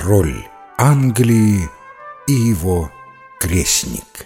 король Англии и его крестник.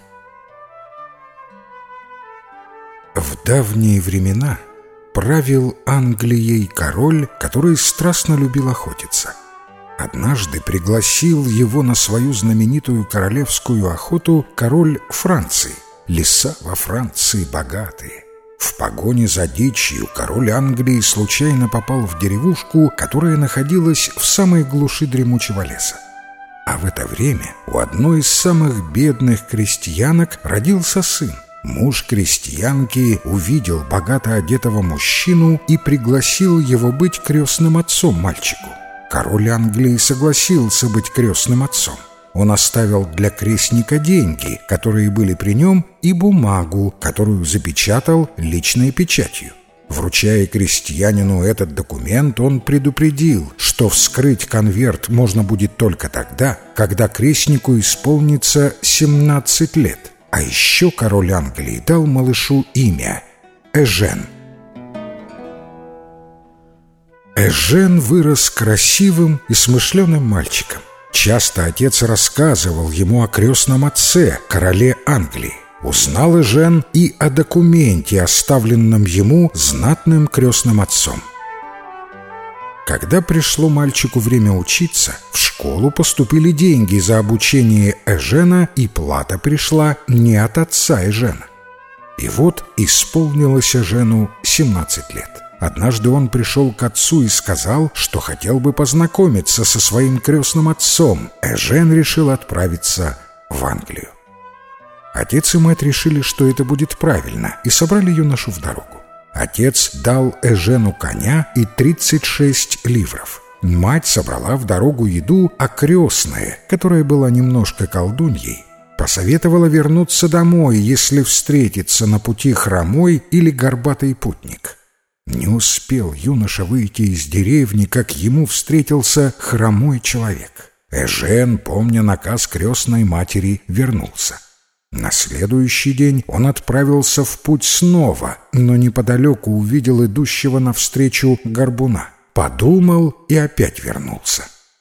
В давние времена правил Англией король, который страстно любил охотиться. Однажды пригласил его на свою знаменитую королевскую охоту король Франции. Леса во Франции богатые. В погоне за дичью король Англии случайно попал в деревушку, которая находилась в самой глуши дремучего леса. А в это время у одной из самых бедных крестьянок родился сын. Муж крестьянки увидел богато одетого мужчину и пригласил его быть крестным отцом мальчику. Король Англии согласился быть крестным отцом. Он оставил для крестника деньги, которые были при нем, и бумагу, которую запечатал личной печатью. Вручая крестьянину этот документ, он предупредил, что вскрыть конверт можно будет только тогда, когда крестнику исполнится 17 лет. А еще король Англии дал малышу имя Эжен. Эжен вырос красивым и смышленым мальчиком. Часто отец рассказывал ему о крестном отце, короле Англии. Узнал Эжен и о документе, оставленном ему знатным крестным отцом. Когда пришло мальчику время учиться, в школу поступили деньги за обучение Эжена, и плата пришла не от отца Эжена. И вот исполнилось Эжену 17 лет. Однажды он пришел к отцу и сказал, что хотел бы познакомиться со своим крестным отцом. Эжен решил отправиться в Англию. Отец и мать решили, что это будет правильно, и собрали юношу в дорогу. Отец дал Эжену коня и 36 ливров. Мать собрала в дорогу еду, а крестная, которая была немножко колдуньей, посоветовала вернуться домой, если встретится на пути хромой или горбатый путник. Не успел юноша выйти из деревни, как ему встретился хромой человек. Эжен, помня наказ крестной матери, вернулся. На следующий день он отправился в путь снова, но неподалеку увидел идущего навстречу горбуна. Подумал и опять вернулся.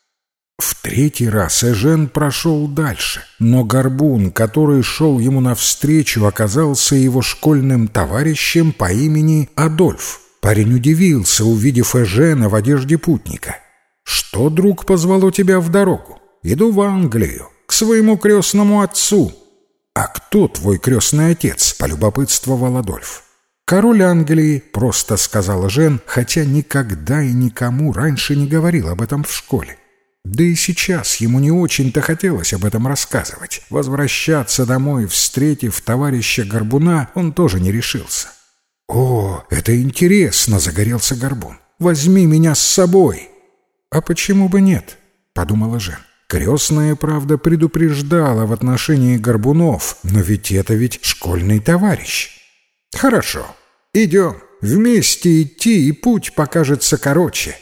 В третий раз Эжен прошел дальше, но горбун, который шел ему навстречу, оказался его школьным товарищем по имени Адольф. Парень удивился, увидев Эжена в одежде путника. «Что, друг, позвало тебя в дорогу? Иду в Англию, к своему крестному отцу». «А кто твой крестный отец?» — полюбопытствовал Адольф. «Король Англии», — просто сказал Эжен, хотя никогда и никому раньше не говорил об этом в школе. Да и сейчас ему не очень-то хотелось об этом рассказывать. Возвращаться домой, встретив товарища горбуна, он тоже не решился. «О, это интересно!» — загорелся горбун. «Возьми меня с собой!» «А почему бы нет?» — подумал Эжен. Крестная, правда, предупреждала в отношении горбунов, но ведь это школьный товарищ. «Хорошо, идем. Вместе идти, и путь покажется короче».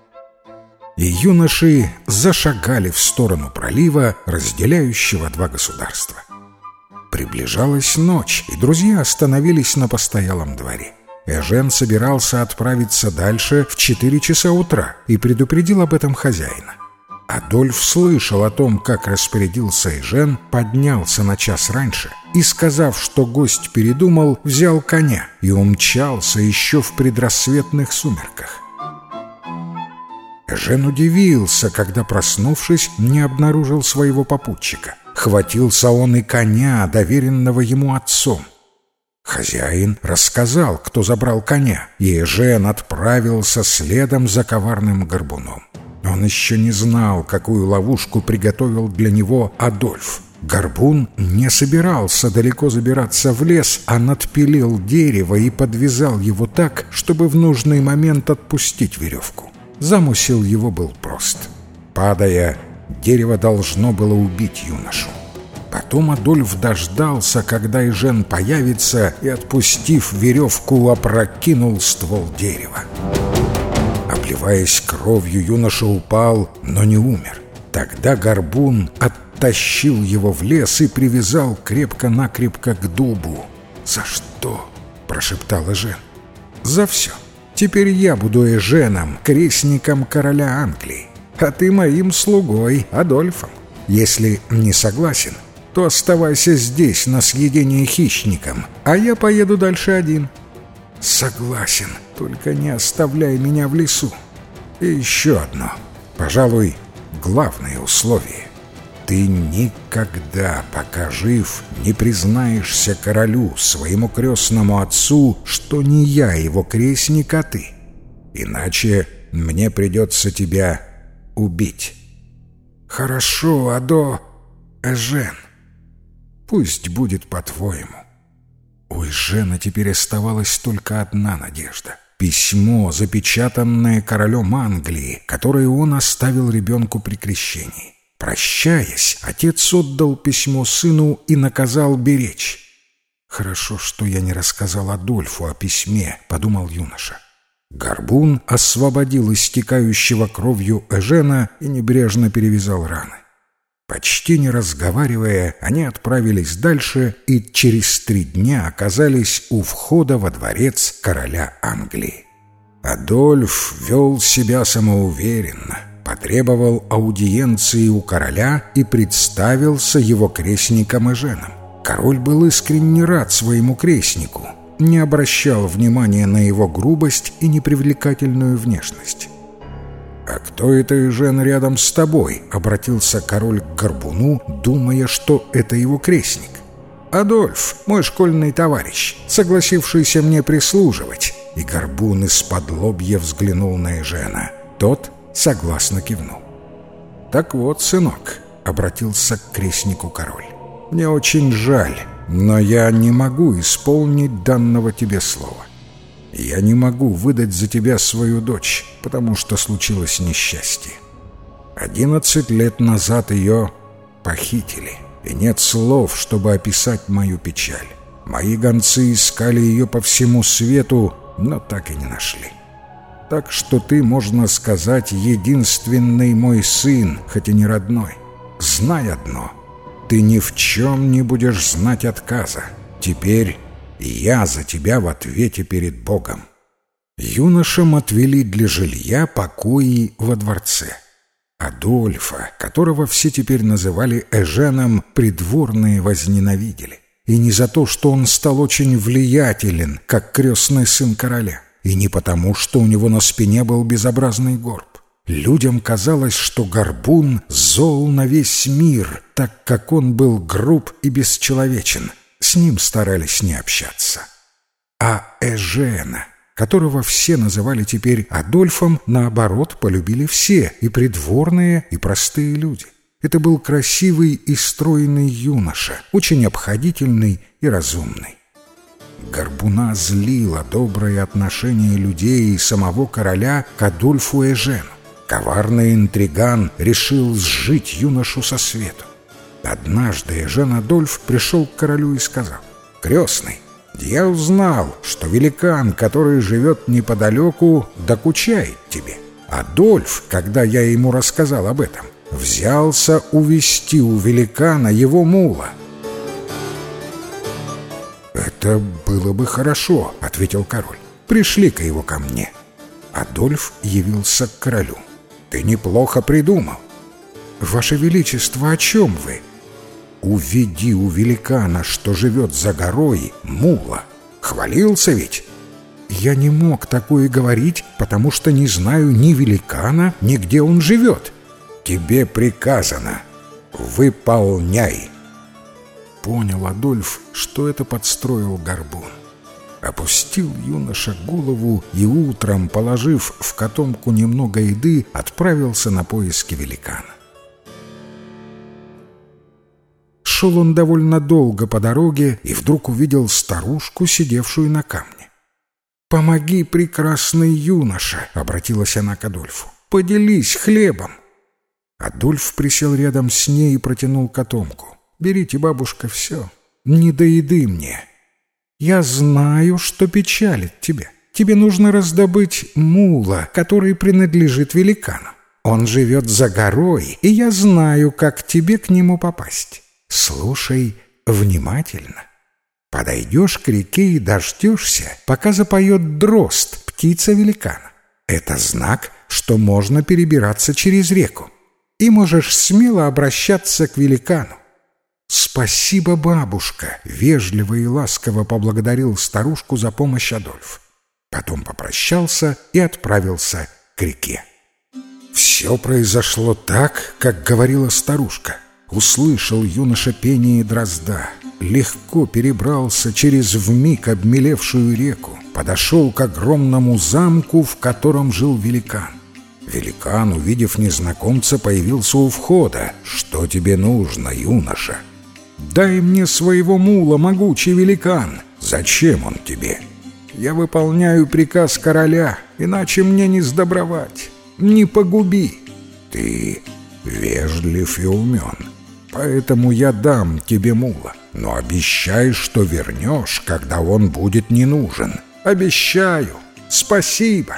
И юноши зашагали в сторону пролива, разделяющего два государства. Приближалась ночь, и друзья остановились на постоялом дворе. Эжен собирался отправиться дальше в 4 часа утра и предупредил об этом хозяина. Адольф слышал о том, как распорядился Эжен, поднялся на час раньше и, сказав, что гость передумал, взял коня и умчался еще в предрассветных сумерках. Эжен удивился, когда, проснувшись, не обнаружил своего попутчика. Хватился он и коня, доверенного ему отцом. Хозяин рассказал, кто забрал коня, и Эжен отправился следом за коварным горбуном. Он еще не знал, какую ловушку приготовил для него Адольф. Горбун не собирался далеко забираться в лес, а надпилил дерево и подвязал его так, чтобы в нужный момент отпустить веревку. Замысел его был прост. Падая, дерево должно было убить юношу. Потом Адольф дождался, когда Эжен появится, и, отпустив веревку, опрокинул ствол дерева. Обливаясь кровью, юноша упал, но не умер. Тогда горбун оттащил его в лес и привязал крепко-накрепко к дубу. «За что?» — прошептал Эжен. «За все. Теперь я буду Эженом, крестником короля Англии. а ты моим слугой, Адольфом. Если не согласен, то оставайся здесь на съедение хищникам, а я поеду дальше один». «Согласен, только не оставляй меня в лесу. И еще одно, пожалуй, главное условие. Ты никогда, пока жив, не признаешься королю, своему крестному отцу, что не я его крестник, а ты. Иначе мне придется тебя убить». «Хорошо, Адо Эжен. Пусть будет по-твоему». У Эжена теперь оставалась только одна надежда — письмо, запечатанное королем Англии, которое он оставил ребенку при крещении. Прощаясь, отец отдал письмо сыну и наказал беречь. «Хорошо, что я не рассказал Адольфу о письме», — подумал юноша. Горбун освободил истекающего кровью Эжена и небрежно перевязал раны. Почти не разговаривая, они отправились дальше и через 3 дня оказались у входа во дворец короля Англии. Адольф вел себя самоуверенно, потребовал аудиенции у короля и представился его крестником Эженом. Король был искренне рад своему крестнику, не обращал внимания на его грубость и непривлекательную внешность. «А кто это, Эжен, рядом с тобой?» — обратился король к Горбуну, думая, что это его крестник. «Адольф, мой школьный товарищ, согласившийся мне прислуживать». И Горбун из-под лобья взглянул на Эжена. Тот согласно кивнул. «Так вот, сынок», — обратился к крестнику король, — «мне очень жаль, но я не могу исполнить данного тебе слова. Я не могу выдать за тебя свою дочь, потому что случилось несчастье. 11 лет назад ее похитили, и нет слов, чтобы описать мою печаль. Мои гонцы искали ее по всему свету, но так и не нашли. Так что ты, можно сказать, единственный мой сын, хоть и не родной. Знай одно, ты ни в чем не будешь знать отказа. Теперь я за тебя в ответе перед Богом». Юношам отвели для жилья покои во дворце. Адольфа, которого все теперь называли Эженом, придворные возненавидели. И не за то, что он стал очень влиятелен, как крестный сын короля, и не потому, что у него на спине был безобразный горб. Людям казалось, что Горбун зол на весь мир, так как он был груб и бесчеловечен. С ним старались не общаться. А Эжена, которого все называли теперь Адольфом, наоборот, полюбили все, и придворные, и простые люди. Это был красивый и стройный юноша, очень обходительный и разумный. Горбуна злило доброе отношение людей и самого короля к Адольфу Эжену. Коварный интриган решил сжить юношу со свету. Однажды Эжен Адольф пришел к королю и сказал: «Крестный, я узнал, что великан, который живет неподалеку, докучает тебе. Адольф, когда я ему рассказал об этом, взялся увести у великана его мула». «Это было бы хорошо», — ответил король. «Пришли-ка его ко мне». Адольф явился к королю. «Ты неплохо придумал». «Ваше Величество, о чем вы?» «Уведи у великана, что живет за горой, мула. Хвалился ведь?» «Я не мог такое говорить, потому что не знаю ни великана, ни где он живет». «Тебе приказано. Выполняй». Понял Адольф, что это подстроил Горбун. Опустил юноша голову и утром, положив в котомку немного еды, отправился на поиски великана. Шел он довольно долго по дороге и вдруг увидел старушку, сидевшую на камне. «Помоги, прекрасный юноша!» — обратилась она к Адольфу. «Поделись хлебом!» Адольф присел рядом с ней и протянул котомку. «Берите, бабушка, все. Не до еды мне. Я знаю, что печалит тебя. Тебе нужно раздобыть мула, который принадлежит великану. Он живет за горой, и я знаю, как тебе к нему попасть. Слушай внимательно. Подойдешь к реке и дождешься, пока запоет дрозд, птица великана. Это знак, что можно перебираться через реку, и можешь смело обращаться к великану». «Спасибо, бабушка!» — вежливо и ласково поблагодарил старушку за помощь Адольф. Потом попрощался и отправился к реке. Все произошло так, как говорила старушка. Услышал юноша пение дрозда, легко перебрался через вмиг обмелевшую реку, подошел к огромному замку, в котором жил великан. Великан, увидев незнакомца, появился у входа. «Что тебе нужно, юноша?» «Дай мне своего мула, могучий великан». «Зачем он тебе?» «Я выполняю приказ короля, иначе мне не сдобровать. Не погуби». «Ты вежлив и умен, поэтому я дам тебе мула, но обещай, что вернешь, когда он будет не нужен». «Обещаю. Спасибо».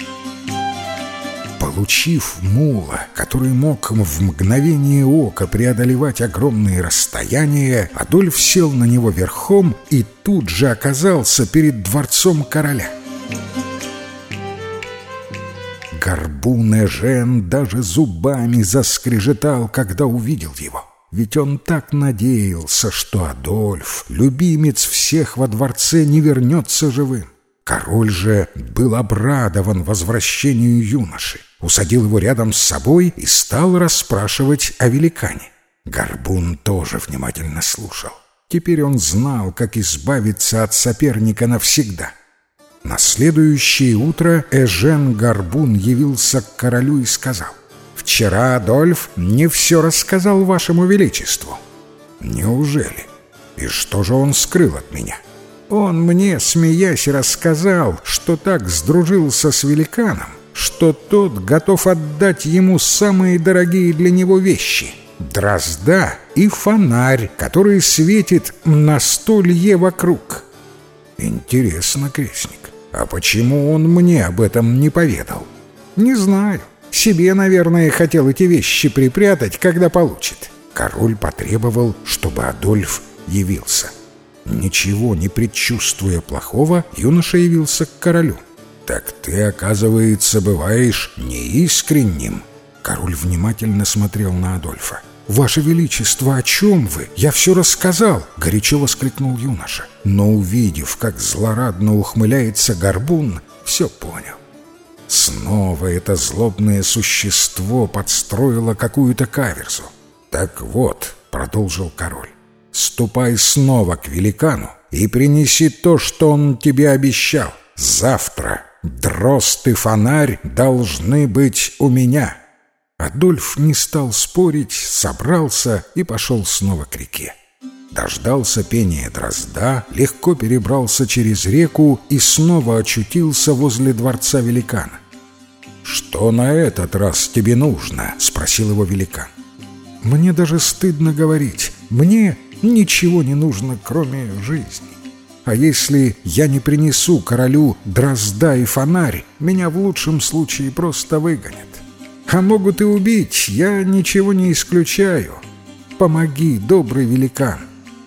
Получив мула, который мог в мгновение ока преодолевать огромные расстояния, Адольф сел на него верхом и тут же оказался перед дворцом короля. Горбун Эжен даже зубами заскрежетал, когда увидел его. Ведь он так надеялся, что Адольф, любимец всех во дворце, не вернется живым. Король же был обрадован возвращению юноши, усадил его рядом с собой и стал расспрашивать о великане. Горбун тоже внимательно слушал. Теперь он знал, как избавиться от соперника навсегда. На следующее утро Эжен Горбун явился к королю и сказал: «Вчера Адольф не все рассказал вашему величеству». «Неужели? И что же он скрыл от меня?» «Он мне, смеясь, рассказал, что так сдружился с великаном, что тот готов отдать ему самые дорогие для него вещи — дрозда и фонарь, который светит на 100 лье вокруг». «Интересно, крестник, а почему он мне об этом не поведал?» «Не знаю. Себе, наверное, хотел эти вещи припрятать, когда получит». Король потребовал, чтобы Адольф явился. Ничего не предчувствуя плохого, юноша явился к королю. «Так ты, оказывается, бываешь неискренним». Король внимательно смотрел на Адольфа. «Ваше Величество, о чем вы? Я все рассказал!» — горячо воскликнул юноша. Но, увидев, как злорадно ухмыляется Горбун, все понял. Снова это злобное существо подстроило какую-то каверзу. «Так вот», — продолжил король, — «ступай снова к великану и принеси то, что он тебе обещал. Завтра дрозд и фонарь должны быть у меня». Адольф не стал спорить, собрался и пошел снова к реке. Дождался пения дрозда, легко перебрался через реку и снова очутился возле дворца великана. «Что на этот раз тебе нужно?» — спросил его великан. «Мне даже стыдно говорить. Мне ничего не нужно, кроме жизни. А если я не принесу королю дрозда и фонарь, меня в лучшем случае просто выгонят. А могут и убить, я ничего не исключаю. Помоги, добрый великан».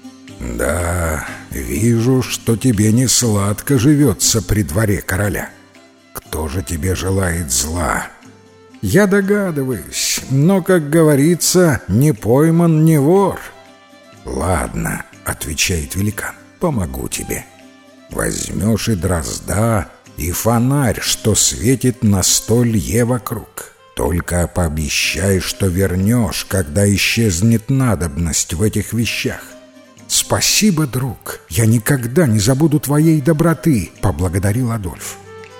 «Да, вижу, что тебе не сладко живется при дворе короля. Кто же тебе желает зла?» «Я догадываюсь, но, как говорится, не пойман, не вор». «Ладно», — отвечает великан, — «помогу тебе. Возьмешь и дрозда, и фонарь, что светит на 100 лье вокруг. Только пообещай, что вернешь, когда исчезнет надобность в этих вещах». «Спасибо, друг, я никогда не забуду твоей доброты», — поблагодарил Адольф.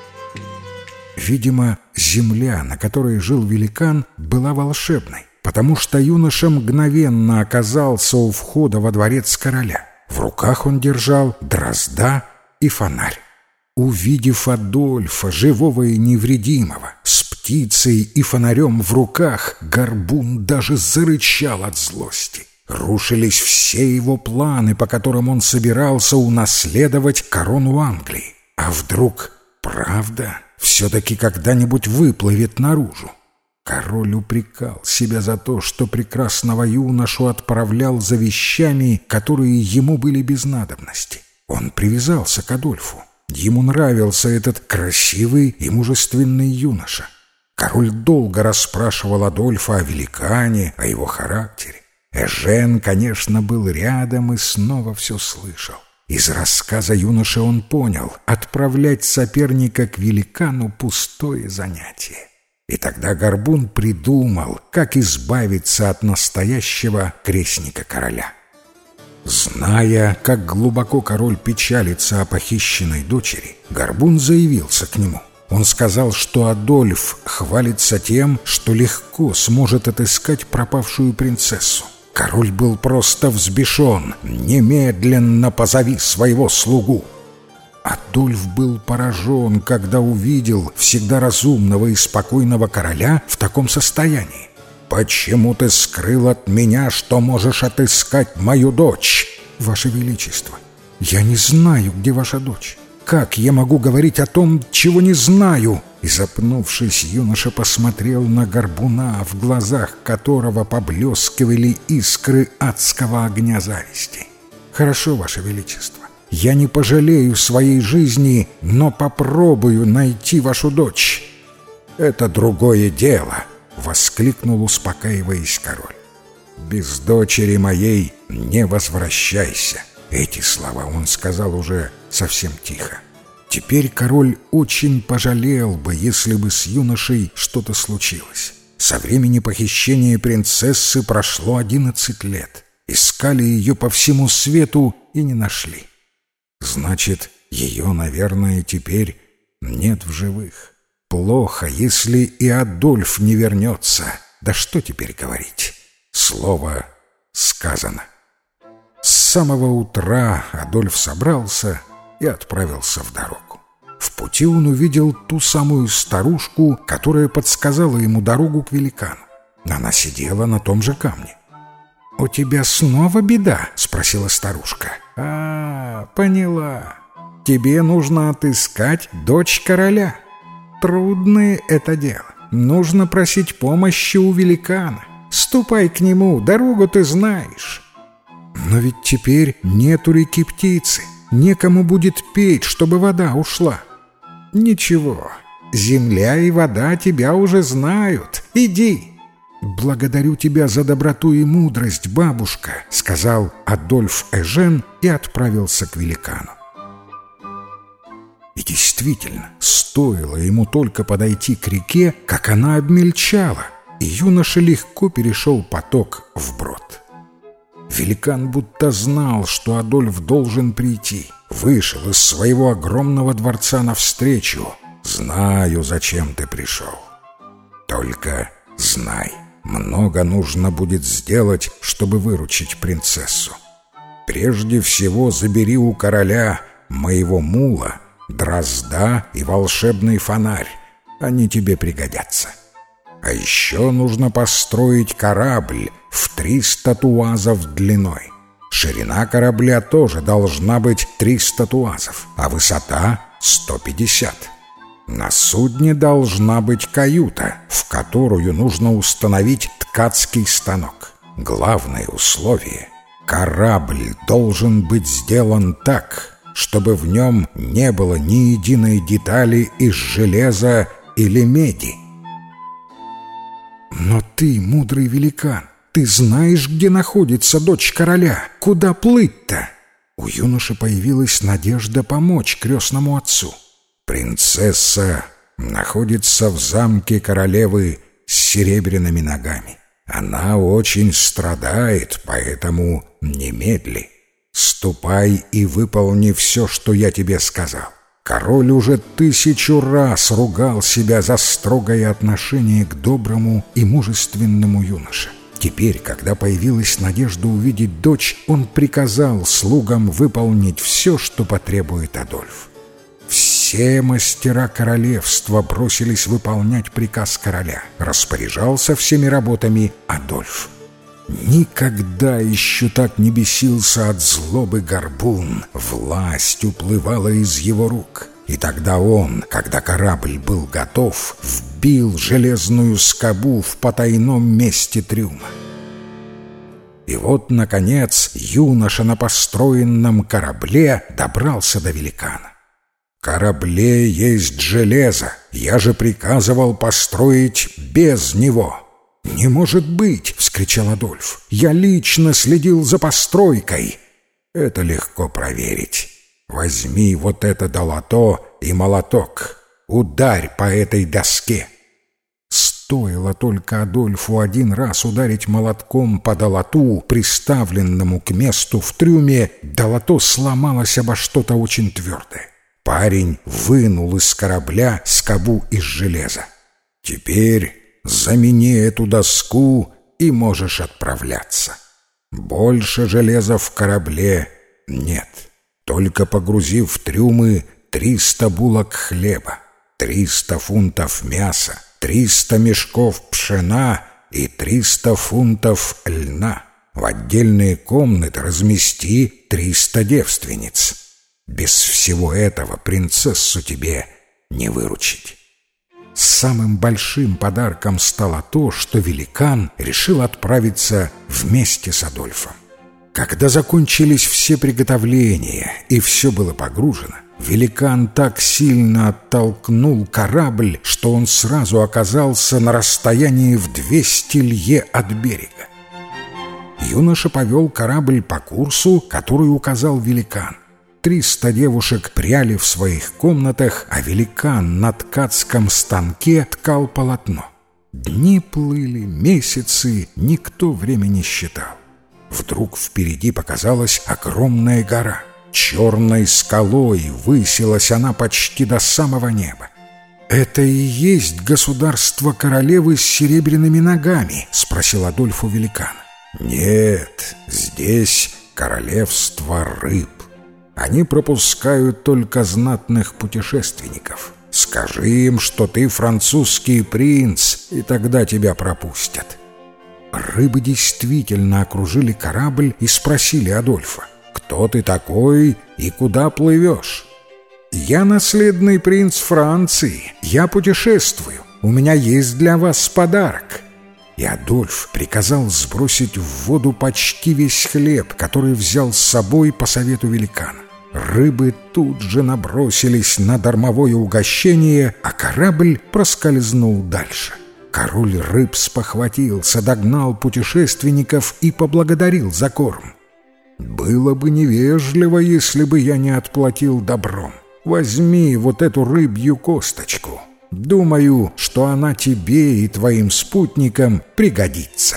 Видимо, земля, на которой жил великан, была волшебной, потому что юноша мгновенно оказался у входа во дворец короля. В руках он держал дрозда и фонарь. Увидев Адольфа, живого и невредимого, с птицей и фонарем в руках, Горбун даже зарычал от злости. Рушились все его планы, по которым он собирался унаследовать корону Англии. А вдруг правда все-таки когда-нибудь выплывет наружу? Король упрекал себя за то, что прекрасного юношу отправлял за вещами, которые ему были без надобности. Он привязался к Адольфу. Ему нравился этот красивый и мужественный юноша. Король долго расспрашивал Адольфа о великане, о его характере. Эжен, конечно, был рядом и снова все слышал. Из рассказа юноши он понял, отправлять соперника к великану — пустое занятие. И тогда Горбун придумал, как избавиться от настоящего крестника короля. Зная, как глубоко король печалится о похищенной дочери, Горбун заявился к нему. Он сказал, что Адольф хвалится тем, что легко сможет отыскать пропавшую принцессу. Король был просто взбешен. «Немедленно позови своего слугу!» Адольф был поражен, когда увидел всегда разумного и спокойного короля в таком состоянии. «Почему ты скрыл от меня, что можешь отыскать мою дочь?» «Ваше Величество, я не знаю, где ваша дочь. Как я могу говорить о том, чего не знаю?» И, запнувшись, юноша посмотрел на Горбуна, в глазах которого поблескивали искры адского огня зависти. «Хорошо, Ваше Величество, я не пожалею своей жизни, но попробую найти вашу дочь». «Это другое дело», — воскликнул, успокаиваясь король. «Без дочери моей не возвращайся». Эти слова он сказал уже совсем тихо. Теперь король очень пожалел бы, если бы с юношей что-то случилось. Со времени похищения принцессы прошло 11 лет. Искали ее по всему свету и не нашли. Значит, ее, наверное, теперь нет в живых. Плохо, если и Адольф не вернется. Да что теперь говорить? Слово сказано. С самого утра Адольф собрался и отправился в дорогу. В пути он увидел ту самую старушку, которая подсказала ему дорогу к великану. Она сидела на том же камне. «У тебя снова беда?» — спросила старушка. Поняла. Тебе нужно отыскать дочь короля. Трудное это дело. Нужно просить помощи у великана. Ступай к нему, дорогу ты знаешь». «Но ведь теперь нету реки Птицы. Некому будет петь, чтобы вода ушла». «Ничего, земля и вода тебя уже знают. Иди». «Благодарю тебя за доброту и мудрость, бабушка», — сказал Адольф Эжен и отправился к великану. И действительно, стоило ему только подойти к реке, как она обмельчала, и юноша легко перешел поток вброд. Великан будто знал, что Адольф должен прийти. Вышел из своего огромного дворца навстречу. «Знаю, зачем ты пришел. Только знай, много нужно будет сделать, чтобы выручить принцессу. Прежде всего забери у короля моего мула, дрозда и волшебный фонарь. Они тебе пригодятся. А еще нужно построить корабль в 300 туазов длиной. Ширина корабля тоже должна быть 300 туазов, а высота — 150. На судне должна быть каюта, в которую нужно установить ткацкий станок. Главное условие — корабль должен быть сделан так, чтобы в нем не было ни единой детали из железа или меди. «Но ты, мудрый великан, ты знаешь, где находится дочь короля. Куда плыть-то?» У юноши появилась надежда помочь крестному отцу. «Принцесса находится в замке королевы с серебряными ногами. Она очень страдает, поэтому немедли. Ступай и выполни все, что я тебе сказал». Король уже 1000 раз ругал себя за строгое отношение к доброму и мужественному юноше. Теперь, когда появилась надежда увидеть дочь, он приказал слугам выполнить все, что потребует Адольф. Все мастера королевства бросились выполнять приказ короля. Распоряжался всеми работами Адольф. Никогда еще так не бесился от злобы Горбун. Власть уплывала из его рук. И тогда он, когда корабль был готов, вбил железную скобу в потайном месте трюма. И вот, наконец, юноша на построенном корабле добрался до великана. В корабле есть железо, я же приказывал построить без него». «Не может быть!» — вскричал Адольф. «Я лично следил за постройкой». «Это легко проверить. Возьми вот это долото и молоток. Ударь по этой доске». Стоило только Адольфу один раз ударить молотком по долоту, приставленному к месту в трюме, долото сломалось обо что-то очень твердое. Парень вынул из корабля скобу из железа. «Теперь замени эту доску и можешь отправляться. Больше железа в корабле нет. Только погрузив в трюмы 300 булок хлеба, 300 фунтов мяса, 300 мешков пшена и 300 фунтов льна. В отдельные комнаты размести 300 девственниц. Без всего этого принцессу тебе не выручить». Самым большим подарком стало то, что великан решил отправиться вместе с Адольфом. Когда закончились все приготовления и все было погружено, великан так сильно оттолкнул корабль, что он сразу оказался на расстоянии в 200 лье от берега. Юноша повел корабль по курсу, который указал великан. 300 девушек пряли в своих комнатах, а великан на ткацком станке ткал полотно. Дни плыли, месяцы, никто время не считал. Вдруг впереди показалась огромная гора. Черной скалой высилась она почти до самого неба. «Это и есть государство королевы с серебряными ногами?» — спросил Адольф у великана. «Нет, здесь королевство рыб. Они пропускают только знатных путешественников. Скажи им, что ты французский принц, и тогда тебя пропустят». Рыбы действительно окружили корабль и спросили Адольфа: «Кто ты такой и куда плывешь?» «Я наследный принц Франции. Я путешествую. У меня есть для вас подарок». И Адольф приказал сбросить в воду почти весь хлеб, который взял с собой по совету великана. Рыбы тут же набросились на дармовое угощение, а корабль проскользнул дальше. Король рыб спохватился, догнал путешественников и поблагодарил за корм. «Было бы невежливо, если бы я не отплатил добром. Возьми вот эту рыбью косточку. Думаю, что она тебе и твоим спутникам пригодится».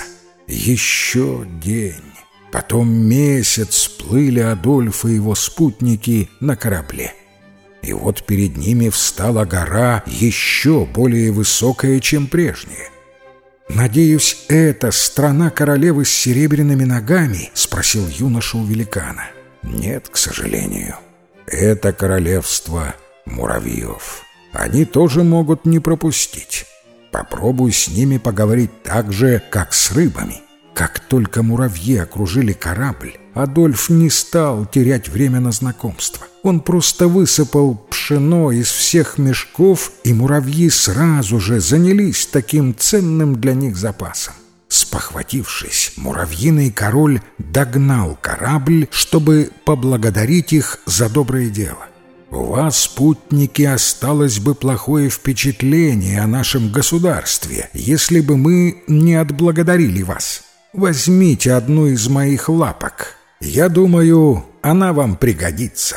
Еще день, потом месяц плыли Адольф и его спутники на корабле. И вот перед ними встала гора еще более высокая, чем прежняя. «Надеюсь, это страна королевы с серебряными ногами?» — спросил юноша у великана. «Нет, к сожалению. Это королевство муравьев. Они тоже могут не пропустить. Попробуй с ними поговорить так же, как с рыбами». Как только муравьи окружили корабль, Адольф не стал терять время на знакомство. Он просто высыпал пшено из всех мешков, и муравьи сразу же занялись таким ценным для них запасом. Спохватившись, муравьиный король догнал корабль, чтобы поблагодарить их за доброе дело. «У вас, спутники, осталось бы плохое впечатление о нашем государстве, если бы мы не отблагодарили вас. Возьмите одну из моих лапок. Я думаю, она вам пригодится».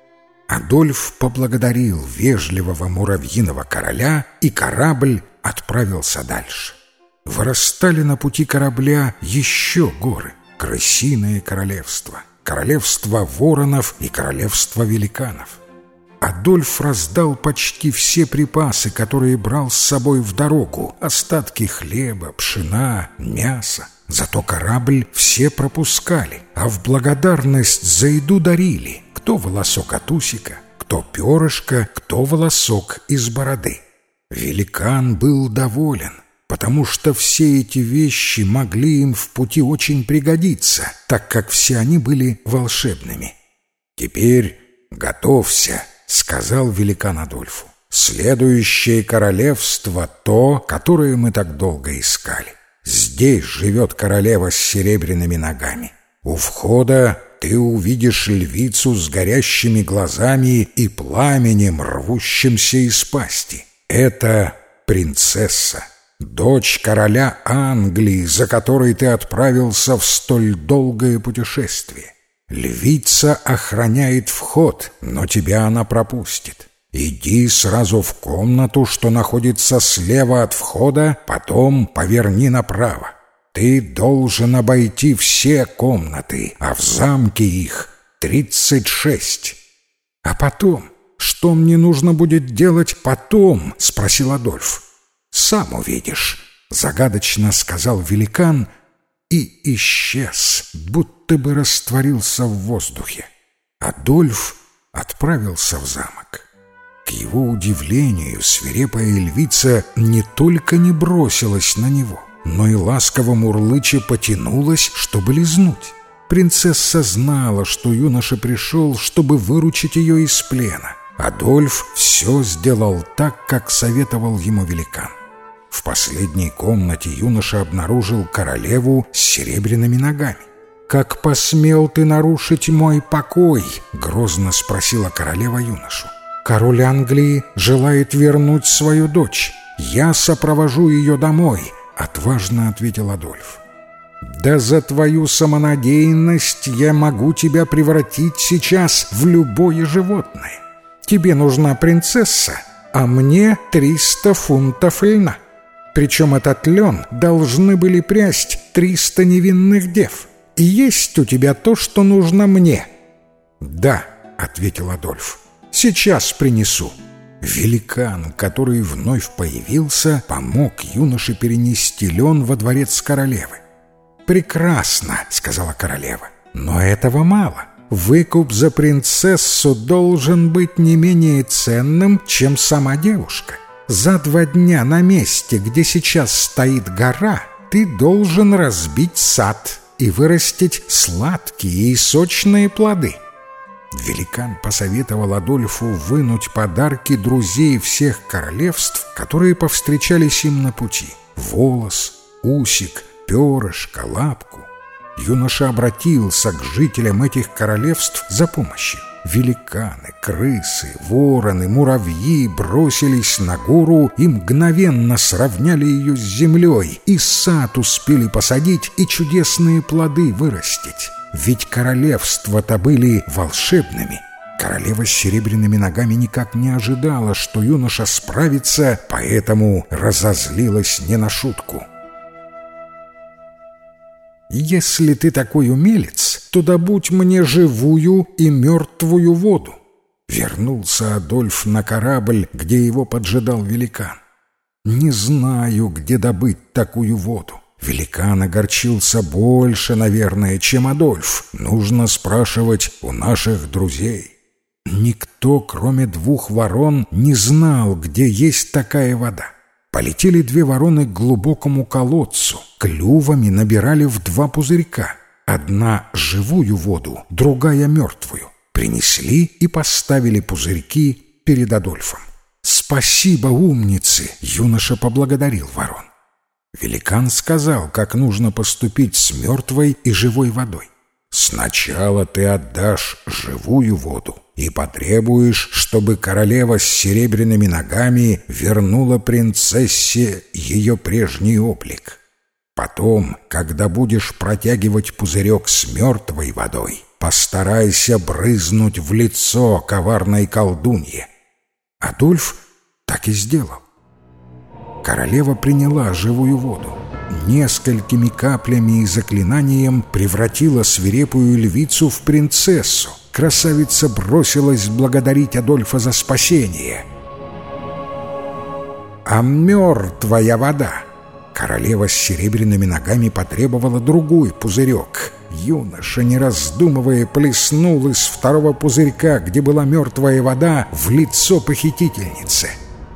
Адольф поблагодарил вежливого муравьиного короля, и корабль отправился дальше. Вырастали на пути корабля еще горы: крысиное королевство, королевство воронов и королевство великанов. Адольф раздал почти все припасы, которые брал с собой в дорогу: остатки хлеба, пшена, мяса. Зато корабль все пропускали, а в благодарность за еду дарили кто волосок от усика, кто перышко, кто волосок из бороды. Великан был доволен, потому что все эти вещи могли им в пути очень пригодиться, так как все они были волшебными. «Теперь готовься», — сказал великан Адольфу. «Следующее королевство — то, которое мы так долго искали. Здесь живет королева с серебряными ногами. У входа ты увидишь львицу с горящими глазами и пламенем, рвущимся из пасти. Это принцесса, дочь короля Англии, за которой ты отправился в столь долгое путешествие. Львица охраняет вход, но тебя она пропустит. Иди сразу в комнату, что находится слева от входа, потом поверни направо. Ты должен обойти все комнаты, а в замке их 36. А потом? Что мне нужно будет делать потом? — спросил Адольф. Сам увидишь, — загадочно сказал великан и исчез, будто бы растворился в воздухе. Адольф отправился в замок. К его удивлению, свирепая львица не только не бросилась на него, но и ласково мурлыча потянулась, чтобы лизнуть. Принцесса знала, что юноша пришел, чтобы выручить ее из плена. Адольф все сделал так, как советовал ему великан. В последней комнате юноша обнаружил королеву с серебряными ногами. «Как посмел ты нарушить мой покой?» — грозно спросила королева юношу. «Король Англии желает вернуть свою дочь. Я сопровожу ее домой», — отважно ответил Адольф. «Да за твою самонадеянность я могу тебя превратить сейчас в любое животное. Тебе нужна принцесса, а мне 300 фунтов льна. Причем этот лен должны были прясть 300 невинных дев. И есть у тебя то, что нужно мне». «Да», — ответил Адольф, — «сейчас принесу». Великан, который вновь появился, помог юноше перенести лен во дворец королевы. «Прекрасно», — сказала королева, — «но этого мало. Выкуп за принцессу должен быть не менее ценным, чем сама девушка. За 2 дня на месте, где сейчас стоит гора, ты должен разбить сад и вырастить сладкие и сочные плоды». Великан посоветовал Адольфу вынуть подарки друзей всех королевств, которые повстречались им на пути: волос, усик, перышко, лапку. Юноша обратился к жителям этих королевств за помощью. Великаны, крысы, вороны, муравьи бросились на гору и мгновенно сравняли ее с землей, и сад успели посадить, и чудесные плоды вырастить. Ведь королевства-то были волшебными. Королева с серебряными ногами никак не ожидала, что юноша справится, поэтому разозлилась не на шутку. «Если ты такой умелец, то добудь мне живую и мертвую воду». Вернулся Адольф на корабль, где его поджидал великан. «Не знаю, где добыть такую воду». Великан огорчился больше, наверное, чем Адольф. Нужно спрашивать у наших друзей. Никто, кроме 2 ворон, не знал, где есть такая вода. Полетели 2 вороны к глубокому колодцу, клювами набирали в 2 пузырька. Одна живую воду, другая мертвую. Принесли и поставили пузырьки перед Адольфом. «Спасибо, умницы!» — юноша поблагодарил ворон. Великан сказал, как нужно поступить с мертвой и живой водой. «Сначала ты отдашь живую воду и потребуешь, чтобы королева с серебряными ногами вернула принцессе ее прежний облик. Потом, когда будешь протягивать пузырек с мертвой водой, постарайся брызнуть в лицо коварной колдунье». Адольф так и сделал. Королева приняла живую воду, несколькими каплями и заклинанием превратила свирепую львицу в принцессу. Красавица бросилась благодарить Адольфа за спасение. «А мертвая вода?» Королева с серебряными ногами потребовала другой пузырек. Юноша, не раздумывая, плеснул из 2 пузырька, где была мертвая вода, в лицо похитительницы.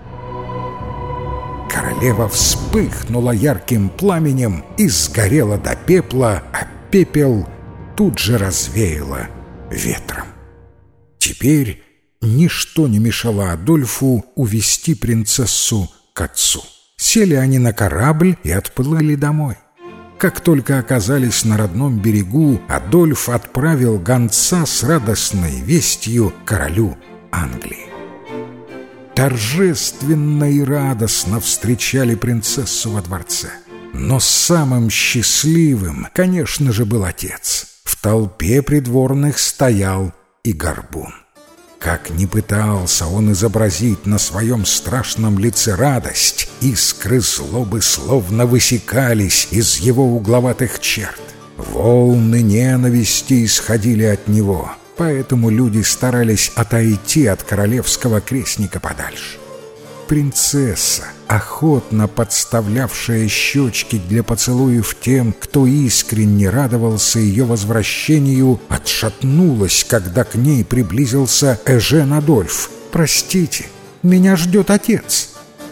Королева вспыхнула ярким пламенем и сгорела до пепла, а пепел тут же развеяла ветром. Теперь ничто не мешало Адольфу увести принцессу к отцу. Сели они на корабль и отплыли домой. Как только оказались на родном берегу, Адольф отправил гонца с радостной вестью королю Англии. Торжественно и радостно встречали принцессу во дворце. Но самым счастливым, конечно же, был отец. В толпе придворных стоял и Горбун. Как ни пытался он изобразить на своем страшном лице радость, искры злобы словно высекались из его угловатых черт. Волны ненависти исходили от него, поэтому люди старались отойти от королевского крестника подальше. Принцесса, охотно подставлявшая щечки для поцелуев тем, кто искренне радовался ее возвращению, отшатнулась, когда к ней приблизился Эжен Адольф. «Простите, меня ждет отец».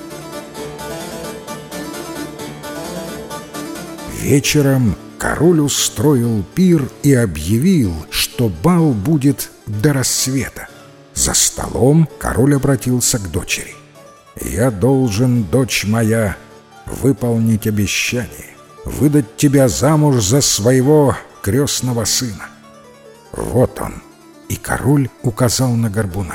Вечером король устроил пир и объявил, что бал будет до рассвета. За столом король обратился к дочери. «Я должен, дочь моя, выполнить обещание, выдать тебя замуж за своего крестного сына. Вот он». И король указал на Горбуна.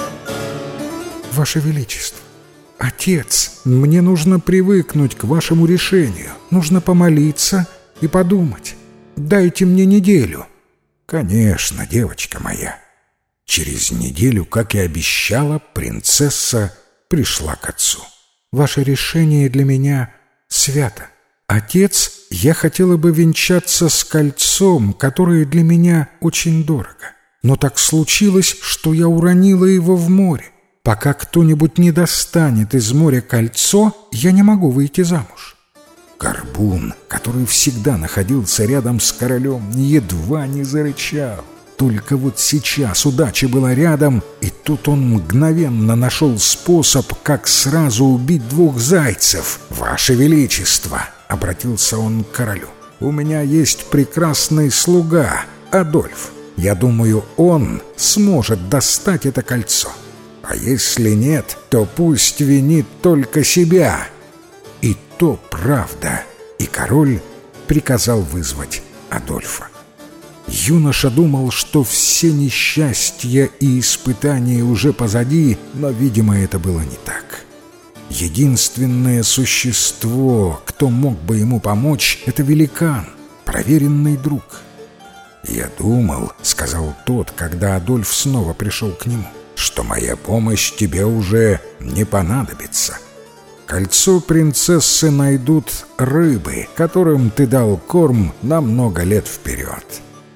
«Ваше Величество, отец, мне нужно привыкнуть к вашему решению. Нужно помолиться и подумать. Дайте мне неделю». «Конечно, девочка моя». Через неделю, как и обещала, принцесса пришла к отцу. «Ваше решение для меня свято. Отец, я хотела бы венчаться с кольцом, которое для меня очень дорого. Но так случилось, что я уронила его в море. Пока кто-нибудь не достанет из моря кольцо, я не могу выйти замуж». Горбун, который всегда находился рядом с королем, едва не зарычал. Только вот сейчас удача была рядом, и тут он мгновенно нашел способ, как сразу убить двух зайцев. «Ваше Величество!» — обратился он к королю. «У меня есть прекрасный слуга, Адольф. Я думаю, он сможет достать это кольцо. А если нет, то пусть винит только себя». И то правда. И король приказал вызвать Адольфа. Юноша думал, что все несчастья и испытания уже позади, но, видимо, это было не так. Единственное существо, кто мог бы ему помочь, — это великан, проверенный друг. «Я думал, — сказал тот, когда Адольф снова пришел к нему, — что моя помощь тебе уже не понадобится. Кольцо принцессы найдут рыбы, которым ты дал корм на много лет вперед».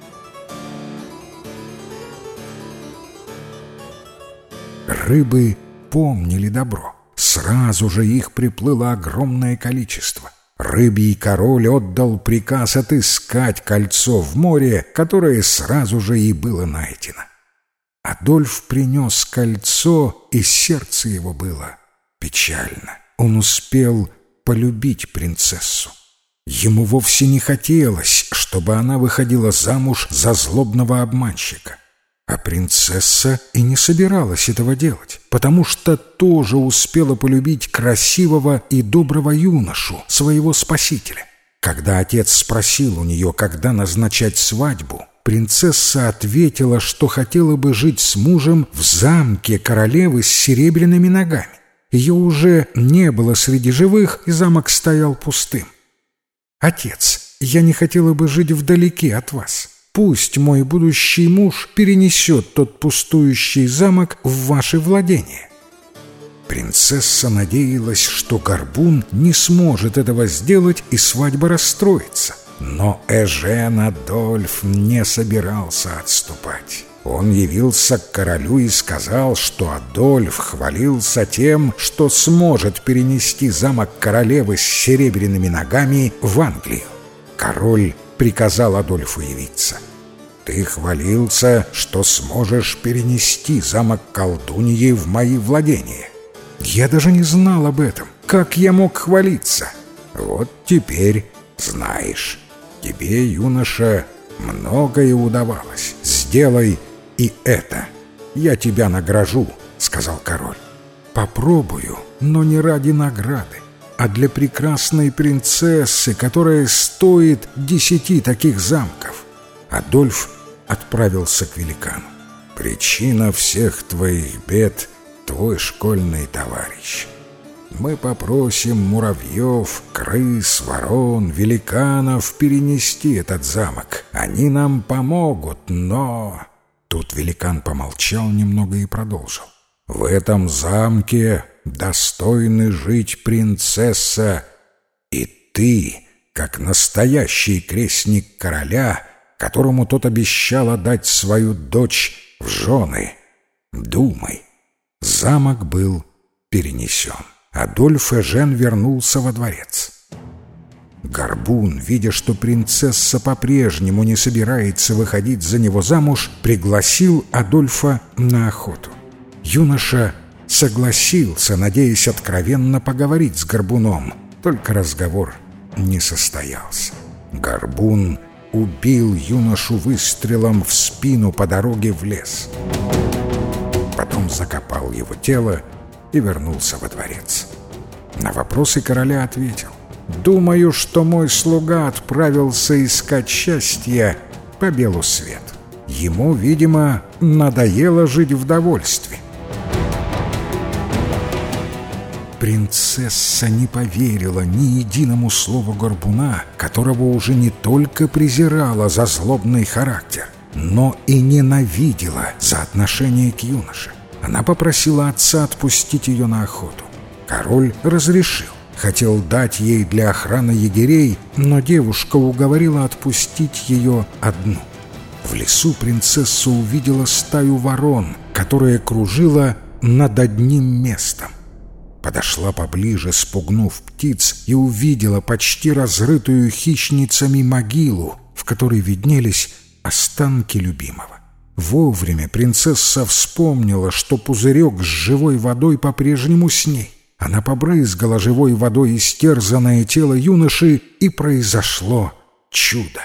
Рыбы помнили добро. Сразу же их приплыло огромное количество. Рыбий король отдал приказ отыскать кольцо в море, которое сразу же и было найдено. Адольф принес кольцо, и сердце его было печально. Он успел полюбить принцессу. Ему вовсе не хотелось, чтобы она выходила замуж за злобного обманщика. А принцесса и не собиралась этого делать, потому что тоже успела полюбить красивого и доброго юношу, своего спасителя. Когда отец спросил у нее, когда назначать свадьбу, принцесса ответила, что хотела бы жить с мужем в замке королевы с серебряными ногами. Ее уже не было среди живых, и замок стоял пустым. «Отец, я не хотела бы жить вдалеке от вас. Пусть мой будущий муж перенесет тот пустующий замок в ваши владения». Принцесса надеялась, что Горбун не сможет этого сделать, и свадьба расстроится. Но Эжен Адольф не собирался отступать. Он явился к королю и сказал, что Адольф хвалился тем, что сможет перенести замок королевы с серебряными ногами в Англию. Король приказал Адольфу явиться. «Ты хвалился, что сможешь перенести замок колдуньи в мои владения». «Я даже не знал об этом. Как я мог хвалиться?» «Вот теперь знаешь. Тебе, юноша, многое удавалось. Сделай и это. Я тебя награжу», — сказал король. «Попробую, но не ради награды. а для прекрасной принцессы, которая стоит 10 таких замков. Адольф отправился к великану. «Причина всех твоих бед — твой школьный товарищ. Мы попросим муравьев, крыс, ворон, великанов перенести этот замок. Они нам помогут, но...» Тут великан помолчал немного и продолжил. «В этом замке достойны жить принцесса, и ты, как настоящий крестник короля, которому тот обещал отдать свою дочь в жены. Думай». Замок был перенесен. Адольф Эжен вернулся во дворец. Горбун, видя, что принцесса по-прежнему не собирается выходить за него замуж, пригласил Адольфа на охоту. Юноша согласился, надеясь откровенно поговорить с Горбуном, только разговор не состоялся. Горбун убил юношу выстрелом в спину по дороге в лес. Потом закопал его тело и вернулся во дворец. На вопросы короля ответил: «Думаю, что мой слуга отправился искать счастья по белу свету. Ему, видимо, надоело жить в довольстве». Принцесса не поверила ни единому слову Горбуна, которого уже не только презирала за злобный характер, но и ненавидела за отношение к юноше. Она попросила отца отпустить ее на охоту. Король разрешил. Хотел дать ей для охраны егерей, но девушка уговорила отпустить ее одну. В лесу принцесса увидела стаю ворон, которая кружила над одним местом. Подошла поближе, спугнув птиц, и увидела почти разрытую хищницами могилу, в которой виднелись останки любимого. Вовремя принцесса вспомнила, что пузырек с живой водой по-прежнему с ней. Она побрызгала живой водой истерзанное тело юноши, и произошло чудо.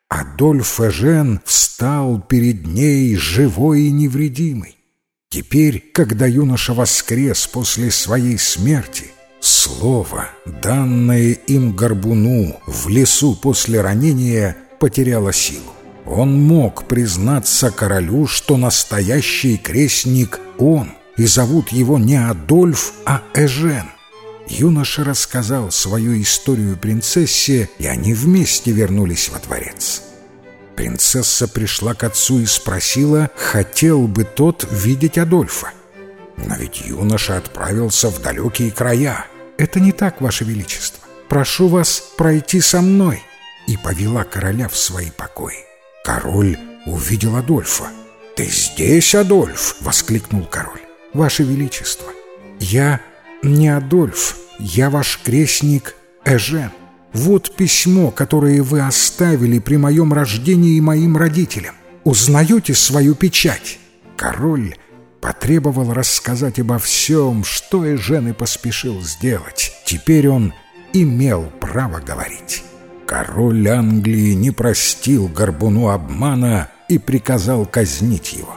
Адольф Эжен встал перед ней живой и невредимый. Теперь, когда юноша воскрес после своей смерти, слово, данное им Горбуну в лесу после ранения, потеряло силу. Он мог признаться королю, что настоящий крестник он, и зовут его не Адольф, а Эжен. Юноша рассказал свою историю принцессе, и они вместе вернулись во дворец. Принцесса пришла к отцу и спросила, хотел бы тот видеть Адольфа. Но ведь юноша отправился в далекие края. «Это не так, Ваше Величество. Прошу вас пройти со мной», и повела короля в свои покои. Король увидел Адольфа. «Ты здесь, Адольф?» — воскликнул король. «Ваше Величество, я не Адольф, я ваш крестник Эжен. Вот письмо, которое вы оставили при моем рождении моим родителям. Узнаете свою печать?» Король потребовал рассказать обо всем, что Эжен и поспешил сделать. Теперь он имел право говорить. Король Англии не простил Горбуну обмана и приказал казнить его.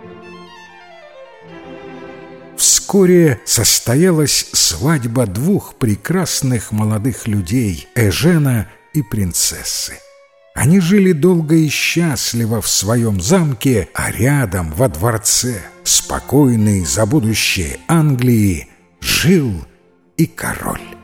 Вскоре состоялась свадьба двух прекрасных молодых людей, Эжена и принцессы. Они жили долго и счастливо в своем замке, а рядом, во дворце, спокойный за будущее Англии, жил и король.